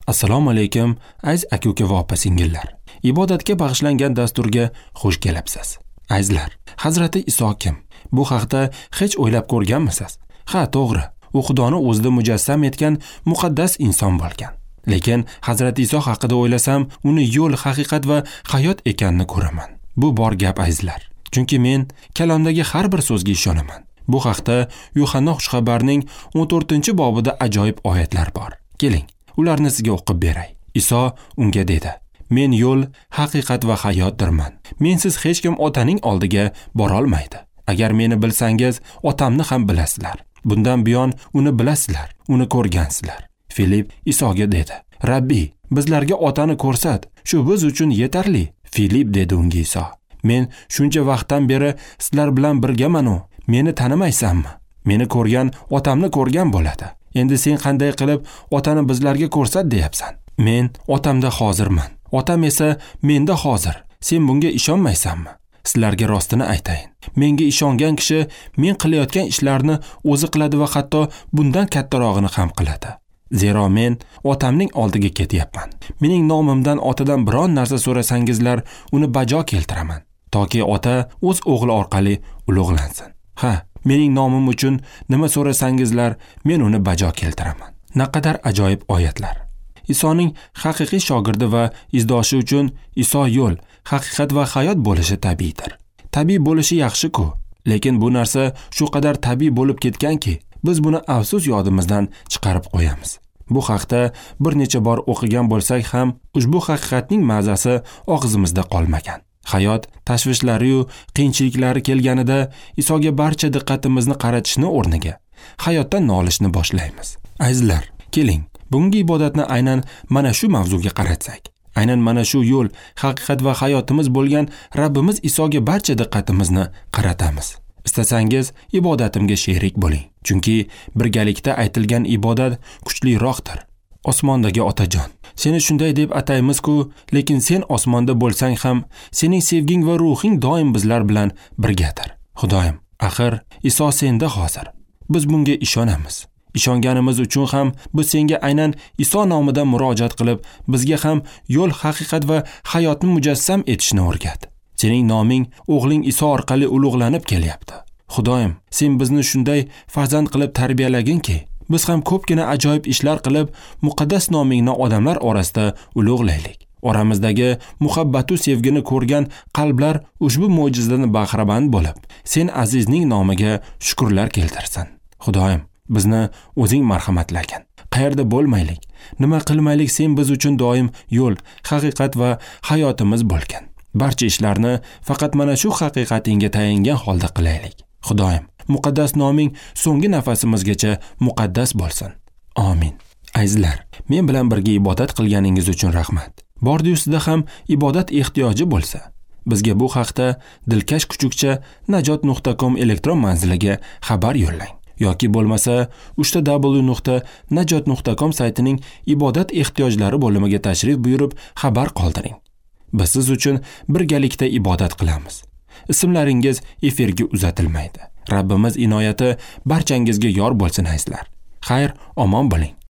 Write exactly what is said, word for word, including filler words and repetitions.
Assalomu alaykum, aziz aka-uka va opa-singillar. Ibodatga bag'ishlangan dasturga xush kelibsiz. Azizlar, Hazrati Iso kim? Bu haqda hech o'ylab ko'rganmisiz? Ha, to'g'ri. U Xudoni o'zida mujassam etgan muqaddas inson bo'lgan. Lekin Hazrati Iso haqida o'ylasam, uni yo'l, haqiqat va hayot ekanini ko'raman. Bu bor gap azizlar. Chunki men kalomdagi har bir so'zga ishonaman. Bu haqda Yuhanna xushxabarning o'n to'rtinchi bobida ajoyib oyatlar bor. Keling, ularni sizga o'qib beray. Iso unga dedi: "Men yo'l, haqiqat va hayotdirman. Mensiz hech kim Otaning oldiga bora olmaydi. Agar meni bilsangiz, Otamni ham bilasizlar. Bundan buyon uni bilasizlar, uni ko'rgansizlar." Filip Isoga dedi: "Rabbiy, bizlarga Otani ko'rsat, shu biz uchun yetarli." Filip dedi unga Iso: "Men shuncha vaqtdan beri sizlar bilan birgaman-u, meni tanimaysanmi? Meni ko'rgan Otamni ko'rgan bo'ladi. Endi sen qanday qilib Otani bizlarga ko'rsat deyapsan? Men Otamda hozirman. Otam esa menda hozir. Sen bunga ishonmaysanmi? Sizlarga rostini aytayin. Menga ishongan kishi men qilayotgan ishlarni o'zi qiladi va hatto bundan kattarog'ini ham qiladi. Zero men Otamning oldiga ketyapman. Mening nomimdan Otadan biron narsa so'rasangizlar, uni bajo keltiraman, toki Ota o'z o'g'li orqali ulug'lansin. Ha, mening nomim uchun nima so'rasangizlar, men uni bajo keltiraman." Naqadar ajoyib oyatlar. Isoning haqiqiy shogirdi va izdoshi uchun Iso yo'l, haqiqat va hayot bo'lishi tabiiydir. Tabiiy bo'lishi yaxshi-ku, lekin bu narsa shu qadar tabiiy bo'lib ketganki, biz buni afsus yodimizdan chiqarib qo'yamiz. Bu haqda bir necha bor o'qigan bo'lsak ham, ushbu haqiqatning mazasi og'zimizda qolmagan. Hayot tashvishlari yu qiyinchiliklari kelganida Isoga barcha diqqatimizni qaratishni o'rniga hayotdan nolishni boshlaymiz. Azizlar, keling, bungi ibodatni aynan mana shu mavzuga qaratsak. Aynan mana shu yo'l, haqiqat va hayotimiz bo'lgan Rabbimiz Isoga barcha diqqatimizni qaratamiz. Istasangiz ibodatimga sherik bo'ling. Chunki birgalikda aytilgan ibodat kuchliroqdir. Osmondagi Otajon, seni shunday deb ataymiz-ku, lekin sen osmonda bo'lsang ham, sening sevging va ruhing doim bizlar bilan birgadir. Xudoyim, axir Iso senda hozir. Biz bunga ishonamiz. Ishonganimiz uchun ham biz senga aynan Iso nomidan murojaat qilib, bizga ham yo'l, haqiqat va hayotni mujassam etishni o'rgat. Sening noming o'g'ling Iso orqali ulug'lanib kelyapti. Xudoyim, sen bizni shunday farzand qilib tarbiyalaginki, biz ham ko'pgina ajoyib ishlar qilib, muqaddas nomingni odamlar orasida ulug'laylik. Oramizdagi muhabbat va sevgini ko'rgan qalblar ushbu mo'jizadan bahramand bo'lib, sen azizning nomiga shukrlar keltirsin. Xudoyim, bizni o'zing marhamatlagin. Qayerda bo'lmaylik, nima qilmaylik, sen biz uchun doim yo'l, haqiqat va hayotimiz bo'lgan. Barcha ishlarni faqat mana shu haqiqatingga tayangan holda qilaylik. Xudoyim, muqaddas noming so'nggi nafasimizgacha muqaddas bo'lsin. Amin. Azizlar, men bilan birga ibodat qilganingiz uchun rahmat. Bordi-ustida ham ibodat ehtiyoji bo'lsa, bizga bu haqda dilkash kuchukcha najot nuqta com elektron manziliga xabar yo'llang. Yoki bo'lmasa uch w nuqta najot nuqta com saytining ibodat ehtiyojlari bo'limiga tashrif buyurib xabar qoldiring. Biz siz uchun birgalikda ibodat qilamiz. Ismlaringiz efirga uzatilmaydi. Rabbimiz inoyati barchangizga yor bo'lsin azizlar. Xayr, omon bo'ling.